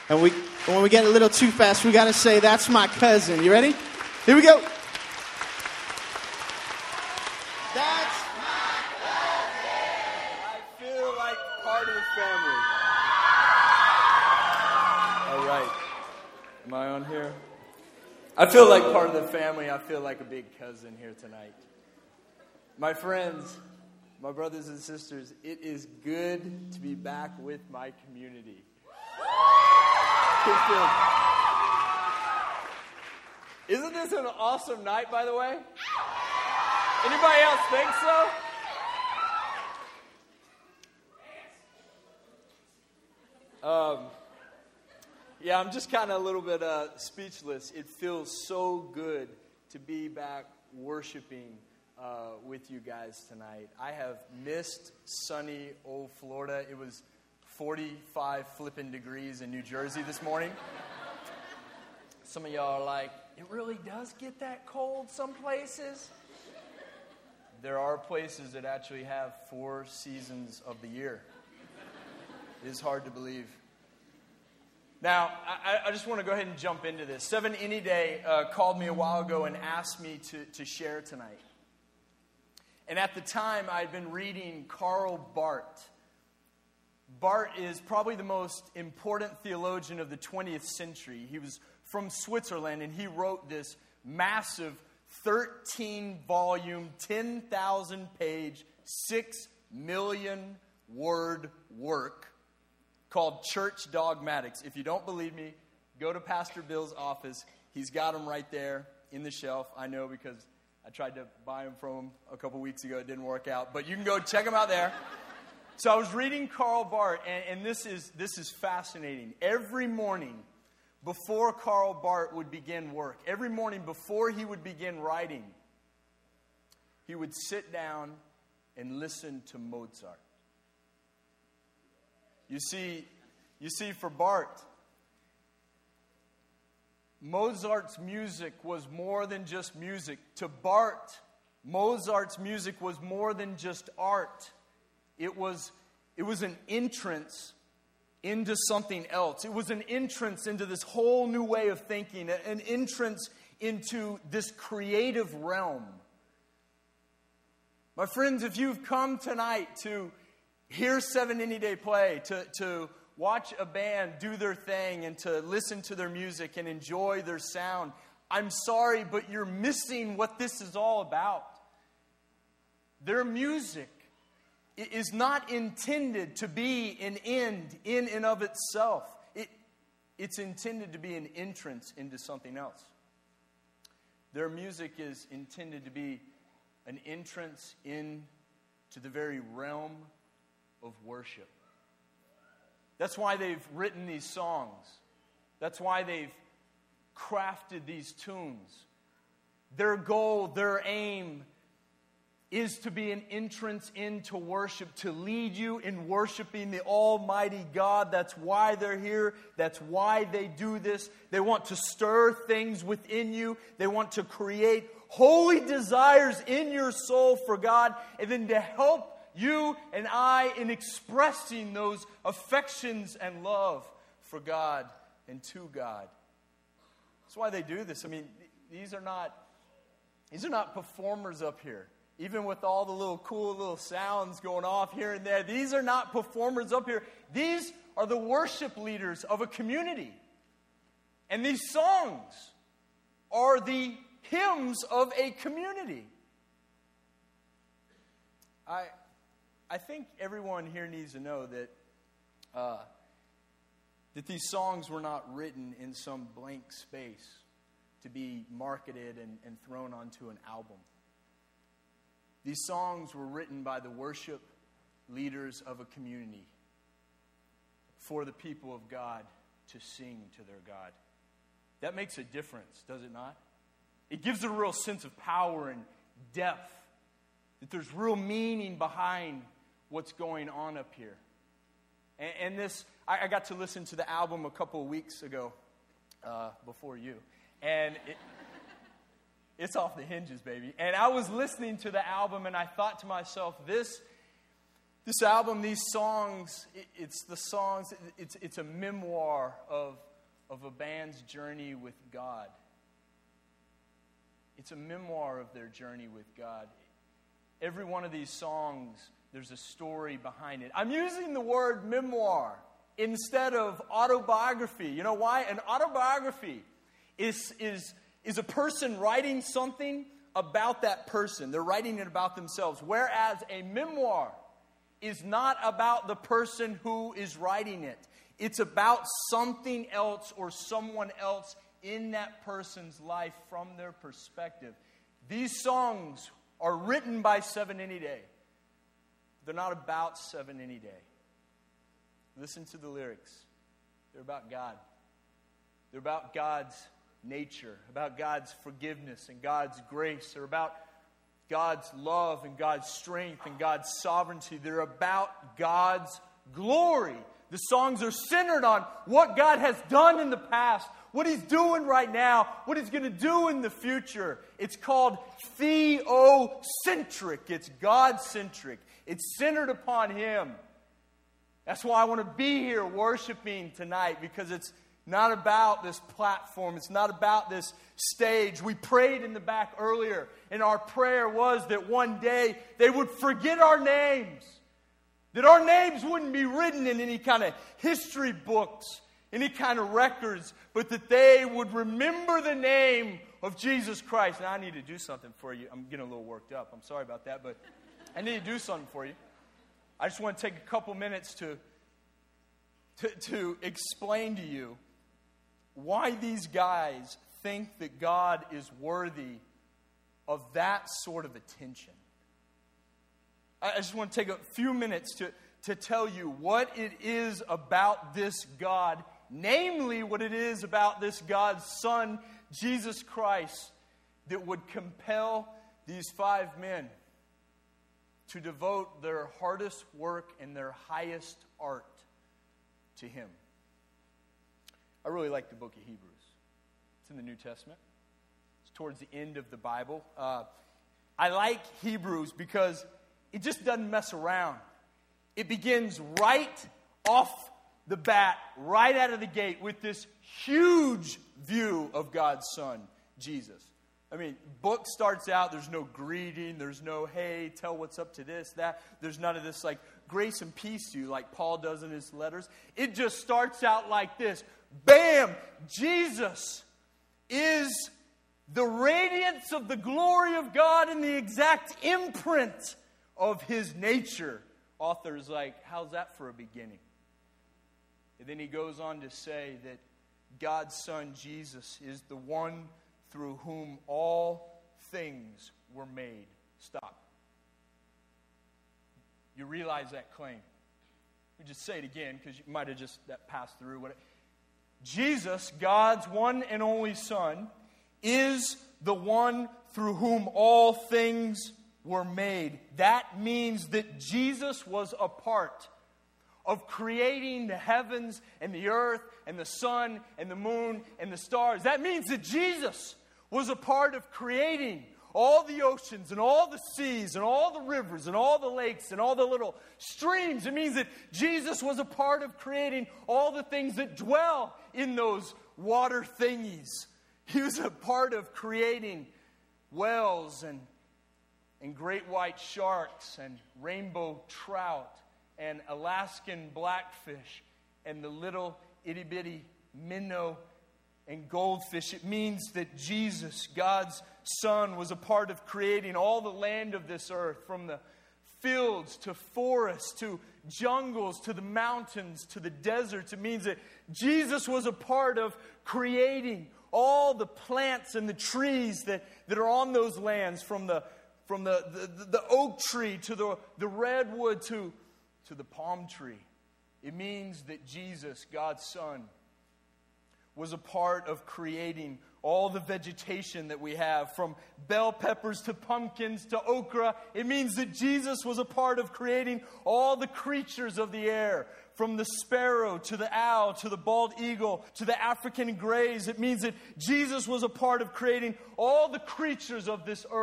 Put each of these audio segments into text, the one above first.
And when we get a little too fast, we got to say, that's my cousin. You ready? Here we go. That's my cousin. I feel like part of the family. All right. Am I on here? I feel like part of the family. I feel like a big cousin here tonight. My friends, my brothers and sisters, it is good to be back with my community. Isn't this an awesome night, by the way? Anybody else think so? Yeah, I'm just kind of a little bit speechless. It feels so good to be back worshiping with you guys tonight. I have missed sunny old Florida. It was 45 flipping degrees in New Jersey this morning. Some of y'all are like, it really does get that cold some places? There are places that actually have 4 seasons of the year. It is hard to believe. Now, I just want to go ahead and jump into this. 7 Any Day called me a while ago and asked me to share tonight. And at the time, I'd been reading Karl Barth. Barth is probably the most important theologian of the 20th century. He was from Switzerland, and he wrote this massive 13-volume, 10,000-page, 6 million word work called Church Dogmatics. If you don't believe me, go to Pastor Bill's office. He's got them right there in the shelf. I know because I tried to buy them from him a couple weeks ago. It didn't work out. But you can go check them out there. So I was reading Karl Barth, and this is fascinating. Every morning before Karl Barth would begin work, every morning before he would begin writing, he would sit down and listen to Mozart. You see, for Barth, Mozart's music was more than just music. To Barth, Mozart's music was more than just art. It was an entrance into something else. It was an entrance into this whole new way of thinking, an entrance into this creative realm. My friends, if you've come tonight to hear 7 Any Day play, to watch a band do their thing and to listen to their music and enjoy their sound, I'm sorry, but you're missing what this is all about. Their music is not intended to be an end in and of itself. It's intended to be an entrance into something else. Their music is intended to be an entrance into the very realm of worship. That's why they've written these songs. That's why they've crafted these tunes. Their goal, their aim is to be an entrance into worship, to lead you in worshiping the Almighty God. That's why they're here. That's why they do this. They want to stir things within you. They want to create holy desires in your soul for God, and then to help you and I in expressing those affections and love for God and to God. That's why they do this. I mean, these are not performers up here. Even with all the little cool little sounds going off here and there, these are not performers up here. These are the worship leaders of a community. And these songs are the hymns of a community. I think everyone here needs to know that these songs were not written in some blank space to be marketed and thrown onto an album. These songs were written by the worship leaders of a community for the people of God to sing to their God. That makes a difference, does it not? It gives a real sense of power and depth, that there's real meaning behind what's going on up here. And this, I got to listen to the album a couple of weeks ago, before you, and it's off the hinges, baby. And I was listening to the album, and I thought to myself, this This album, these songs, it's the songs, it's a memoir of a band's journey with God. It's a memoir of their journey with God. Every one of these songs, there's a story behind it. I'm using the word memoir instead of autobiography. You know why? An autobiography is a person writing something about that person. They're writing it about themselves. Whereas a memoir is not about the person who is writing it. It's about something else or someone else in that person's life from their perspective. These songs are written by Seven Any Day. They're not about Seven Any Day. Listen to the lyrics. They're about God. They're about God's nature, about God's forgiveness and God's grace. They're about God's love and God's strength and God's sovereignty. They're about God's glory. The songs are centered on what God has done in the past, what He's doing right now, what He's going to do in the future. It's called theocentric. It's God-centric. It's centered upon Him. That's why I want to be here worshiping tonight, because it's not about this platform. It's not about this stage. We prayed in the back earlier, and our prayer was that one day they would forget our names. That our names wouldn't be written in any kind of history books, any kind of records, but that they would remember the name of Jesus Christ. Now, I need to do something for you. I'm getting a little worked up. I'm sorry about that, but I need to do something for you. I just want to take a couple minutes to explain to you why these guys think that God is worthy of that sort of attention. I just want to take a few minutes to tell you what it is about this God, namely what it is about this God's Son, Jesus Christ, that would compel these five men to devote their hardest work and their highest art to Him. I really like the book of Hebrews. It's in the New Testament. It's towards the end of the Bible. I like Hebrews because it just doesn't mess around. It begins right off the bat, right out of the gate, with this huge view of God's Son, Jesus. I mean, book starts out, there's no greeting, there's no, hey, tell what's up to this, that. There's none of this, like, grace and peace to you, like Paul does in his letters. It just starts out like this. Bam! Jesus is the radiance of the glory of God and the exact imprint of His nature. Author's like, how's that for a beginning? And then he goes on to say that God's Son, Jesus, is the one through whom all things were made. Stop. You realize that claim. Let me just say it again, because you might have just that passed through. Jesus, God's one and only Son, is the one through whom all things were made. That means that Jesus was a part of creating the heavens and the earth and the sun and the moon and the stars. That means that Jesus was a part of creating all the oceans and all the seas and all the rivers and all the lakes and all the little streams. It means that Jesus was a part of creating all the things that dwell in those water thingies. He was a part of creating whales and great white sharks and rainbow trout and Alaskan blackfish and the little itty-bitty minnow and goldfish. It means that Jesus, God's Son, was a part of creating all the land of this earth, from the fields to forests to jungles to the mountains to the deserts. It means that Jesus was a part of creating all the plants and the trees that are on those lands, from the oak tree to the redwood to the palm tree. It means that Jesus, God's Son, was a part of creating all the vegetation that we have, from bell peppers to pumpkins to okra. It means that Jesus was a part of creating all the creatures of the air, from the sparrow to the owl to the bald eagle to the African grays. It means that Jesus was a part of creating all the creatures of this earth,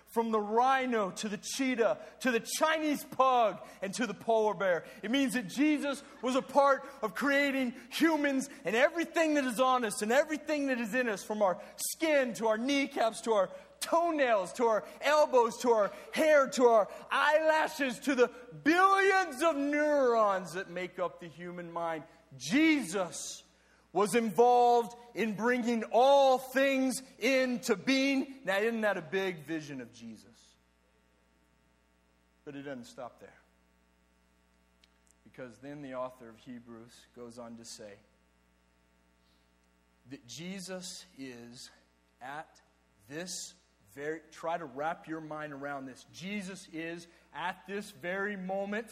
from the rhino to the cheetah to the Chinese pug and to the polar bear. It means that Jesus was a part of creating humans and everything that is on us and everything that is in us, from our skin to our kneecaps to our toenails to our elbows to our hair to our eyelashes to the billions of neurons that make up the human mind. Jesus was involved in bringing all things into being. Now, isn't that a big vision of Jesus? But it doesn't stop there. Because then the author of Hebrews goes on to say that Jesus is at this very, try to wrap your mind around this. Jesus is at this very moment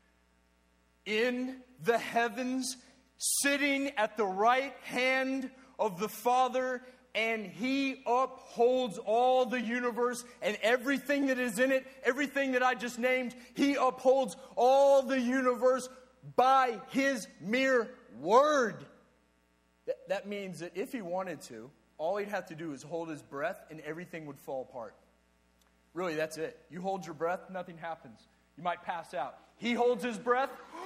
in the heavens, sitting at the right hand of the Father, and He upholds all the universe and everything that is in it, everything that I just named. He upholds all the universe by His mere word. That means that if He wanted to, all He'd have to do is hold His breath and everything would fall apart. Really, that's it. You hold your breath, nothing happens. You might pass out. He holds His breath.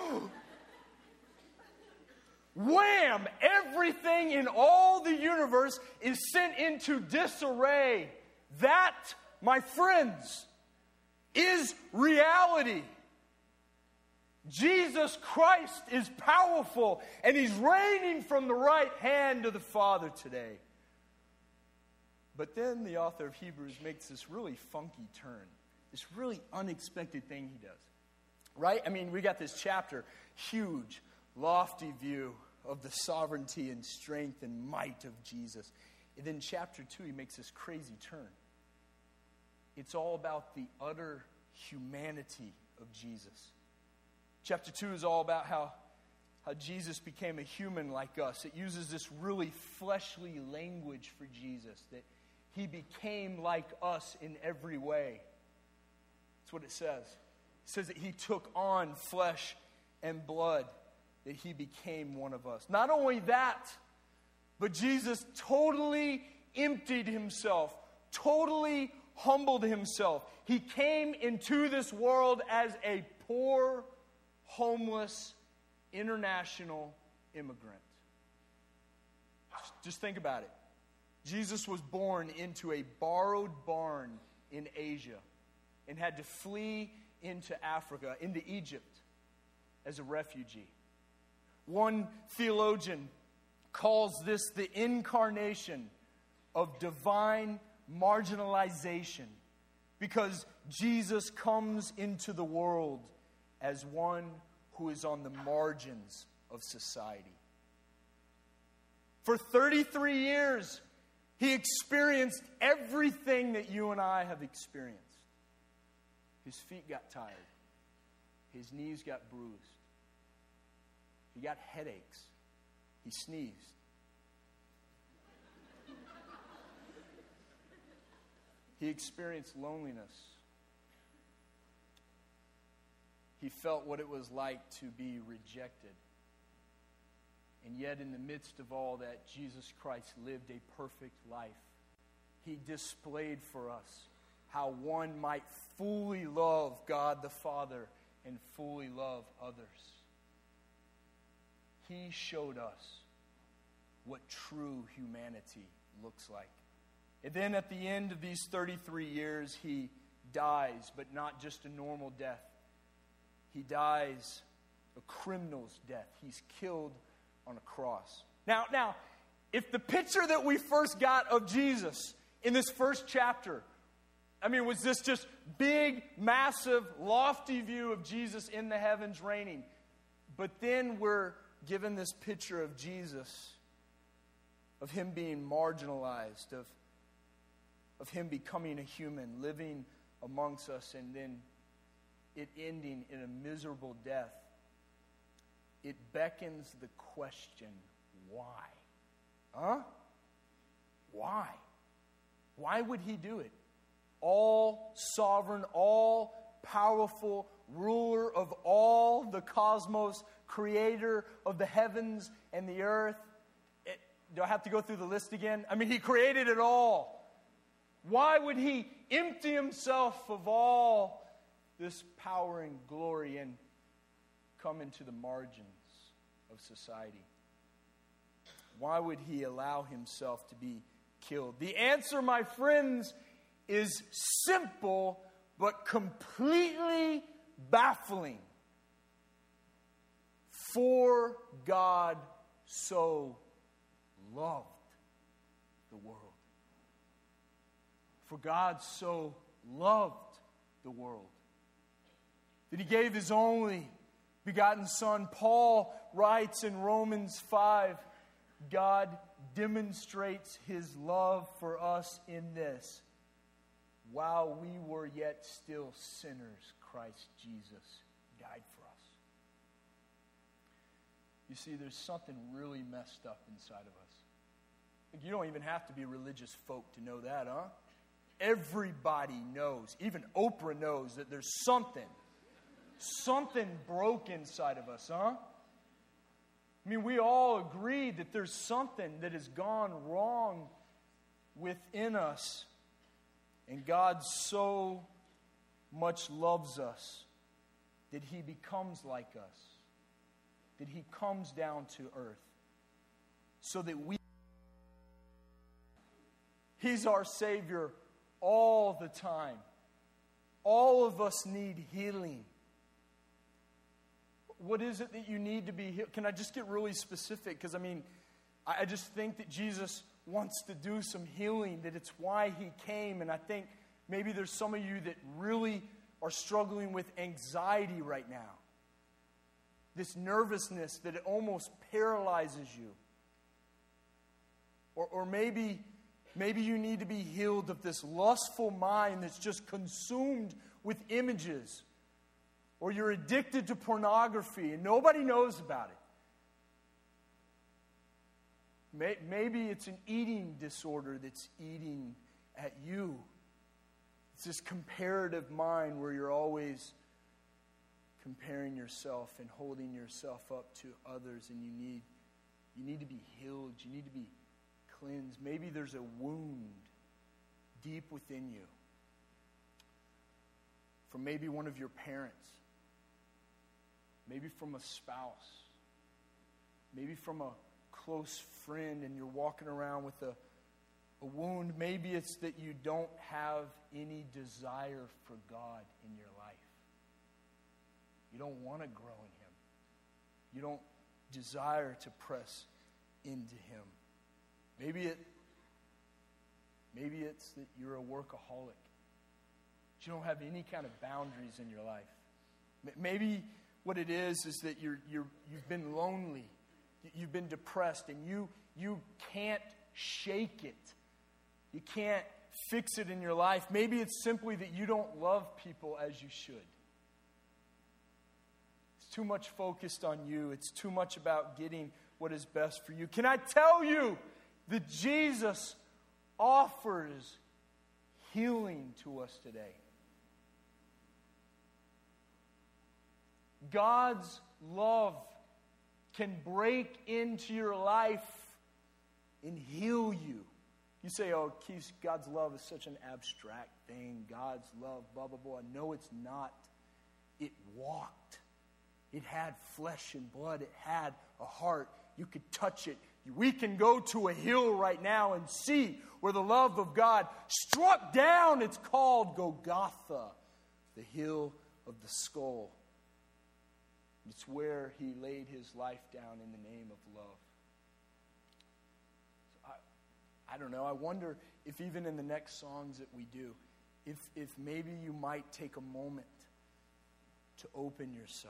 Wham! Everything in all the universe is sent into disarray. That, my friends, is reality. Jesus Christ is powerful, and He's reigning from the right hand of the Father today. But then the author of Hebrews makes this really funky turn, this really unexpected thing he does. Right? I mean, we got this chapter, huge, lofty view of the sovereignty and strength and might of Jesus. And then chapter 2, he makes this crazy turn. It's all about the utter humanity of Jesus. Chapter 2 is all about how Jesus became a human like us. It uses this really fleshly language for Jesus, that He became like us in every way. That's what it says. It says that He took on flesh and blood, that He became one of us. Not only that, but Jesus totally emptied Himself, totally humbled Himself. He came into this world as a poor, homeless, international immigrant. Just think about it. Jesus was born into a borrowed barn in Asia and had to flee into Africa, into Egypt, as a refugee. One theologian calls this the incarnation of divine marginalization, because Jesus comes into the world as one who is on the margins of society. For 33 years, He experienced everything that you and I have experienced. His feet got tired. His knees got bruised. He got headaches. He sneezed. He experienced loneliness. He felt what it was like to be rejected. And yet, in the midst of all that, Jesus Christ lived a perfect life. He displayed for us how one might fully love God the Father and fully love others. He showed us what true humanity looks like. And then at the end of these 33 years, He dies, but not just a normal death. He dies a criminal's death. He's killed on a cross. Now, if the picture that we first got of Jesus in this first chapter, was this just big, massive, lofty view of Jesus in the heavens reigning? But then we're given this picture of Jesus, of Him being marginalized, of Him becoming a human, living amongst us, and then it ending in a miserable death. It beckons the question, why? Why? Why would He do it? All sovereign, all powerful, ruler of all the cosmos, creator of the heavens and the earth. Do I have to go through the list again? He created it all. Why would he empty himself of all this power and glory and come into the margins of society? Why would he allow himself to be killed? The answer, my friends, is simple but completely baffling. For God so loved the world. For God so loved the world that he gave his only begotten Son. Paul writes in Romans 5, God demonstrates his love for us in this: while we were yet still sinners, Christ Jesus died for us. You see, there's something really messed up inside of us. You don't even have to be religious folk to know that, huh? Everybody knows, even Oprah knows, that there's something broke inside of us, huh? I mean, we all agree that there's something that has gone wrong within us. And God so much loves us that he becomes like us, that he comes down to earth so that he's our Savior all the time. All of us need healing. What is it that you need to be healed? Can I just get really specific? Because, I just think that Jesus wants to do some healing, that it's why he came. And I think maybe there's some of you that really are struggling with anxiety right now. This nervousness that it almost paralyzes you. Or maybe you need to be healed of this lustful mind that's just consumed with images. Or you're addicted to pornography and nobody knows about it. Maybe it's an eating disorder that's eating at you. It's this comparative mind where you're always comparing yourself and holding yourself up to others, and you need to be healed. You need to be cleansed. Maybe there's a wound deep within you from maybe one of your parents. Maybe from a spouse, maybe from a close friend, and you're walking around with a wound. Maybe it's that you don't have any desire for God in your life. You don't want to grow in him. You don't desire to press into him. Maybe it's that you're a workaholic. You don't have any kind of boundaries in your life. Maybe what it is that you've been lonely, you've been depressed, and you can't shake it. You can't fix it in your life. Maybe it's simply that you don't love people as you should. It's too much focused on you. It's too much about getting what is best for you. Can I tell you that Jesus offers healing to us today? God's love can break into your life and heal you. You say, oh, Keith, God's love is such an abstract thing. God's love, blah, blah, blah. No, it's not. It walked. It had flesh and blood. It had a heart. You could touch it. We can go to a hill right now and see where the love of God struck down. It's called Golgotha, the hill of the skull. It's where he laid his life down in the name of love. So I don't know. I wonder if even in the next songs that we do, if maybe you might take a moment to open yourself,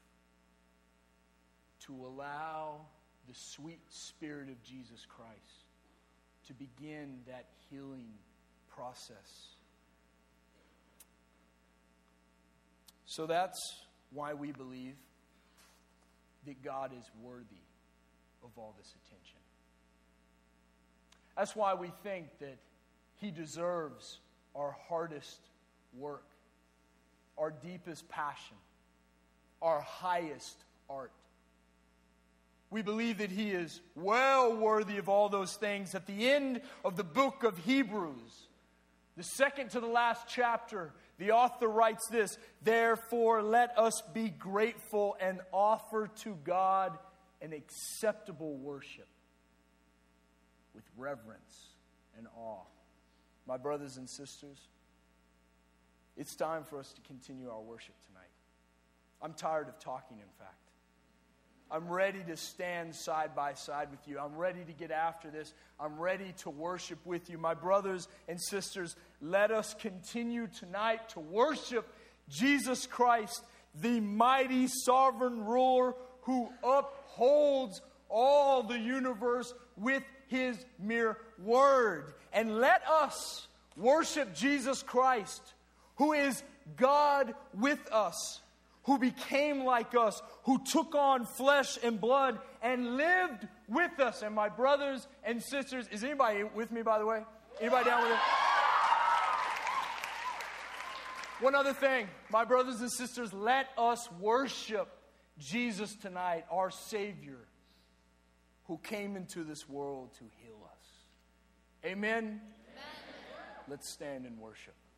to allow the sweet Spirit of Jesus Christ to begin that healing process. So that's why we believe that God is worthy of all this attention. That's why we think that he deserves our hardest work, our deepest passion, our highest art. We believe that he is well worthy of all those things. At the end of the book of Hebrews, The second to the last chapter, the author writes this: therefore, let us be grateful and offer to God an acceptable worship with reverence and awe. My brothers and sisters, it's time for us to continue our worship tonight. I'm tired of talking, in fact. I'm ready to stand side by side with you. I'm ready to get after this. I'm ready to worship with you. My brothers and sisters, let us continue tonight to worship Jesus Christ, the mighty sovereign ruler who upholds all the universe with His mere word. And let us worship Jesus Christ, who is God with us, who became like us, who took on flesh and blood and lived with us. And my brothers and sisters, is anybody with me, by the way? Anybody down with it? One other thing, my brothers and sisters, let us worship Jesus tonight, our Savior, who came into this world to heal us. Amen? Amen. Let's stand and worship.